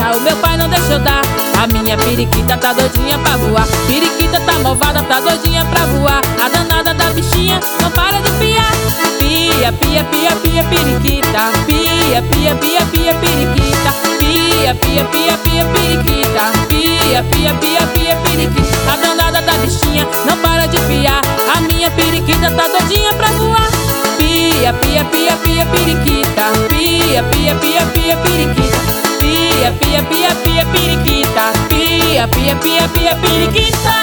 voar, o meu pai não deixa eu dar. A minha periquita tá doidinha pra voar. Periquita tá malvada, tá doidinha pra voar. A danada da bichinha não para de piar. Pia, pia, pia, pia, periquita. Pia, pia, pia, pia, periquita. Pia, pia, pia, pia, periquita. Pia, pia, pia, pia, periquita. A danada da bichinha não para de piar. A minha periquita tá doidinha pra voar. Pia, pia, pia, pia, periquita. Pia, pia, pia, pia, periquita. Pia, pia, pia, pia, periquita. Pia, pia, pia, pia, periquita.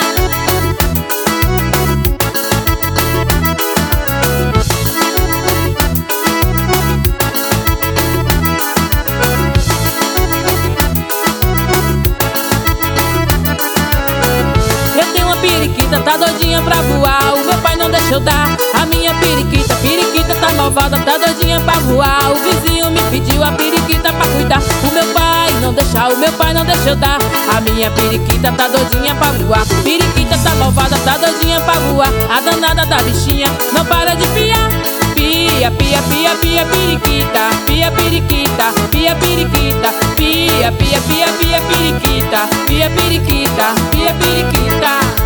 Periquita tá doidinha pra voar, o meu pai não deixa eu dar. A minha periquita, periquita tá malvada, tá doidinha pra voar. O vizinho me pediu a periquita pra cuidar. O meu pai não deixa, o meu pai não deixa eu dar. A minha periquita tá doidinha pra voar. Periquita tá malvada, tá doidinha pra voar. A danada da bichinha não para de piar. Pia, pia, pia, pia, periquita. Pia, periquita, pia, periquita. Pia, pia, pia, pia, periquita. Pia, periquita, pia, periquita.